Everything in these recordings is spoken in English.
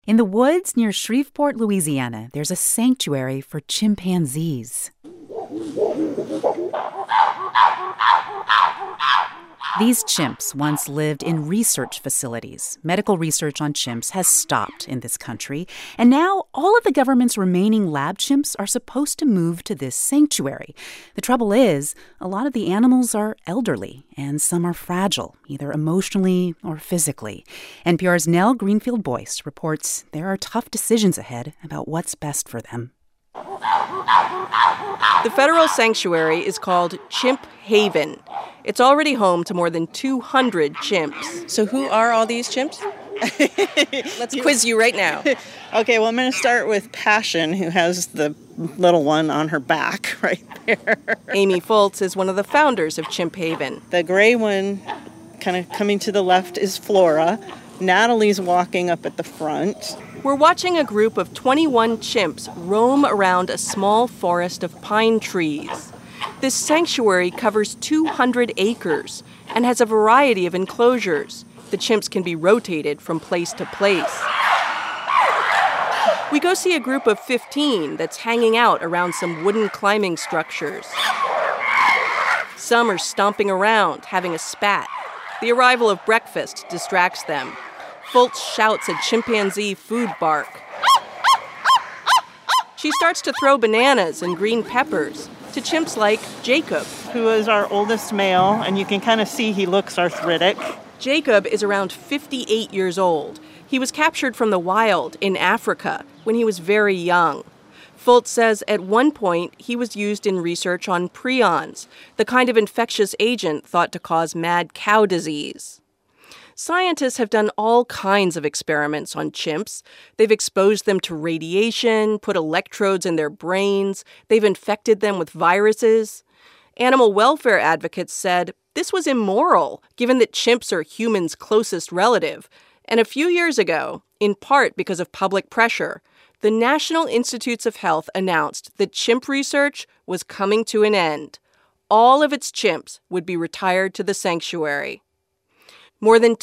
In the woods near Shreveport, Louisiana, there's a sanctuary for chimpanzees. These chimps once lived in research facilities. Medical research on chimps has stopped in this country, and now all of the government's remaining lab chimps are supposed to move to this sanctuary. The trouble is, a lot of the animals are elderly, and some are fragile, either emotionally or physically. NPR's Nell Greenfield-Boyce reports there are tough decisions ahead about what's best for them. The federal sanctuary is called Chimp Haven. It's already home to more than 200 chimps. So who are all these chimps? Let's quiz you right now. Okay, well, I'm going to start with Passion, who has the little one on her back right there. Amy Fultz is one of the founders of Chimp Haven. The gray one, kind of coming to the left, is Flora. Natalie's walking up at the front. We're watching a group of 21 chimps roam around a small forest of pine trees. This sanctuary covers 200 acres and has a variety of enclosures. The chimps can be rotated from place to place. We go see a group of 15 that's hanging out around some wooden climbing structures. Some are stomping around, having a spat. The arrival of breakfast distracts them. Fultz shouts a chimpanzee food bark. She starts to throw bananas and green peppers to chimps like Jacob, who is our oldest male, and you can kind of see he looks arthritic. Jacob is around 58 years old. He was captured from the wild in Africa when he was very young. Fultz says at one point he was used in research on prions, the kind of infectious agent thought to cause mad cow disease. Scientists have done all kinds of experiments on chimps. They've exposed them to radiation, put electrodes in their brains. They've infected them with viruses. Animal welfare advocates said this was immoral, given that chimps are humans' closest relative. And a few years ago, in part because of public pressure, the National Institutes of Health announced that chimp research was coming to an end. All of its chimps would be retired to the sanctuary. More than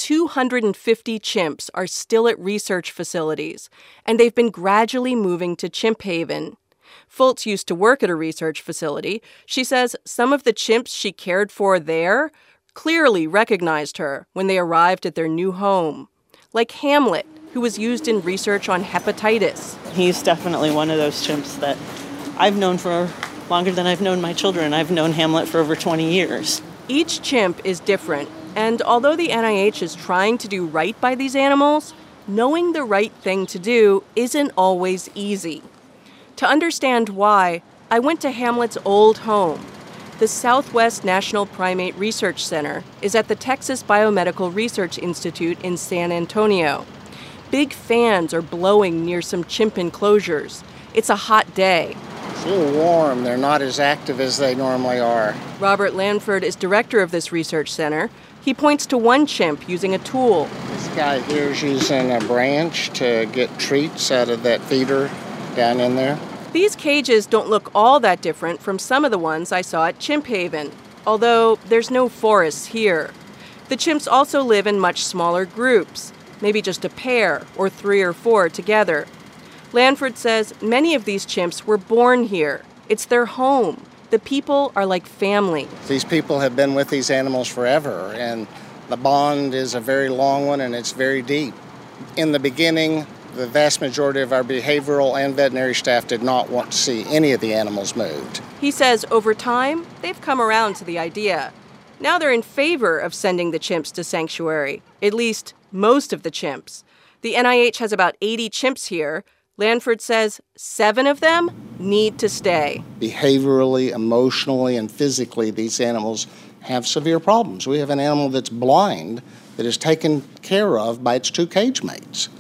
250 chimps are still at research facilities, and they've been gradually moving to Chimp Haven. Fultz used to work at a research facility. She says some of the chimps she cared for there clearly recognized her when they arrived at their new home, like Hamlet, who was used in research on hepatitis. He's definitely one of those chimps that I've known for longer than I've known my children. I've known Hamlet for over 20 years. Each chimp is different. And although the NIH is trying to do right by these animals, knowing the right thing to do isn't always easy. To understand why, I went to Hamlet's old home. The Southwest National Primate Research Center is at the Texas Biomedical Research Institute in San Antonio. Big fans are blowing near some chimp enclosures. It's a hot day. It's a little warm. They're not as active as they normally are. Robert Lanford is director of this research center. He points to one chimp using a tool. This guy here is using a branch to get treats out of that feeder down in there. These cages don't look all that different from some of the ones I saw at Chimp Haven, although there's no forests here. The chimps also live in much smaller groups, maybe just a pair or 3 or 4 together. Lanford says many of these chimps were born here. It's their home. The people are like family. These people have been with these animals forever, and the bond is a very long one and it's very deep. In the beginning, the vast majority of our behavioral and veterinary staff did not want to see any of the animals moved. He says over time, they've come around to the idea. Now they're in favor of sending the chimps to sanctuary, at least most of the chimps. The NIH has about 80 chimps here. Lanford says 7 of them need to stay. Behaviorally, emotionally, and physically, these animals have severe problems. We have an animal that's blind that is taken care of by its 2 cage mates.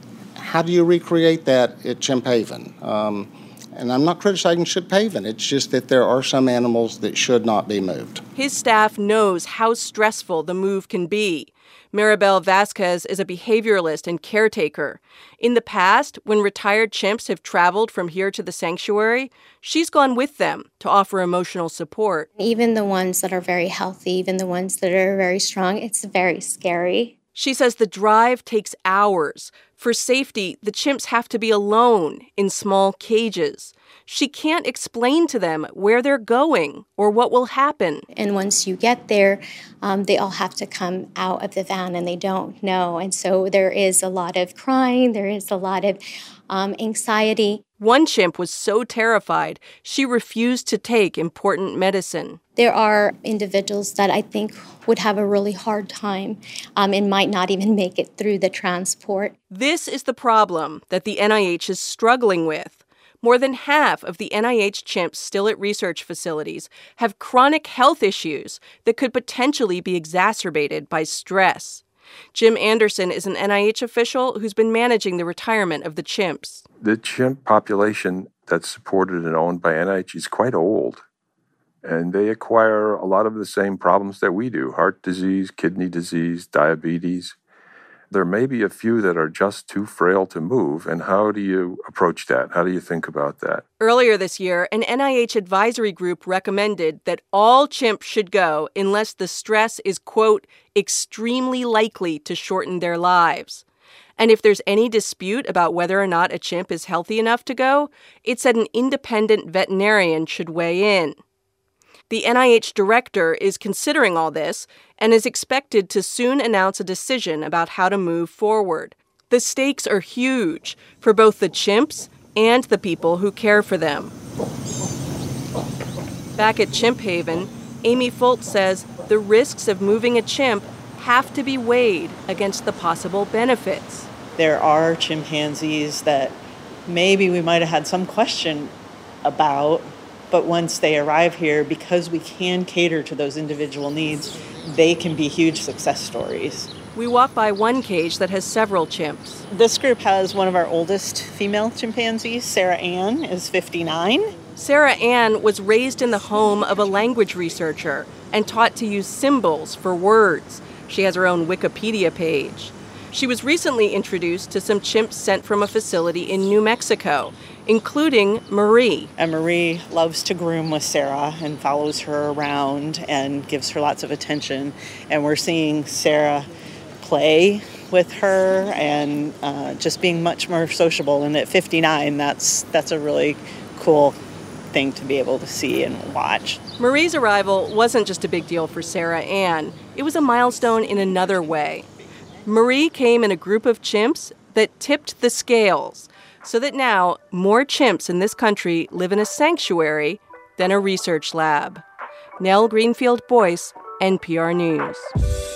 How do you recreate that at Chimp Haven? And I'm not criticizing Chimp Haven. It's just that there are some animals that should not be moved. His staff knows how stressful the move can be. Maribel Vasquez is a behavioralist and caretaker. In the past, when retired chimps have traveled from here to the sanctuary, she's gone with them to offer emotional support. Even the ones that are very healthy, even the ones that are very strong, it's very scary. She says the drive takes hours For safety, the chimps have to be alone in small cages. She can't explain to them where they're going or what will happen. And once you get there, they all have to come out of the van and they don't know. And so there is a lot of crying, there is a lot of anxiety. One chimp was so terrified, she refused to take important medicine. There are individuals that I think would have a really hard time and might not even make it through the transport. This is the problem that the NIH is struggling with. More than half of the NIH chimps still at research facilities have chronic health issues that could potentially be exacerbated by stress. Jim Anderson is an NIH official who's been managing the retirement of the chimps. The chimp population that's supported and owned by NIH is quite old, and they acquire a lot of the same problems that we do: heart disease, kidney disease, diabetes. There may be a few that are just too frail to move, and how do you approach that? How do you think about that? Earlier this year, an NIH advisory group recommended that all chimps should go unless the stress is, quote, extremely likely to shorten their lives. And if there's any dispute about whether or not a chimp is healthy enough to go, it said an independent veterinarian should weigh in. The NIH director is considering all this and is expected to soon announce a decision about how to move forward. The stakes are huge for both the chimps and the people who care for them. Back at Chimp Haven, Amy Fultz says the risks of moving a chimp have to be weighed against the possible benefits. There are chimpanzees that maybe we might have had some question about, but once they arrive here, because we can cater to those individual needs, they can be huge success stories. We walk by one cage that has several chimps. This group has one of our oldest female chimpanzees. Sarah Ann is 59. Sarah Ann was raised in the home of a language researcher and taught to use symbols for words. She has her own Wikipedia page. She was recently introduced to some chimps sent from a facility in New Mexico, including Marie. And Marie loves to groom with Sarah and follows her around and gives her lots of attention. And we're seeing Sarah play with her and just being much more sociable. And at 59, that's a really cool thing to be able to see and watch. Marie's arrival wasn't just a big deal for Sarah Ann. It was a milestone in another way. Marie came in a group of chimps that tipped the scales, so that now more chimps in this country live in a sanctuary than a research lab. Nell Greenfield-Boyce, NPR News.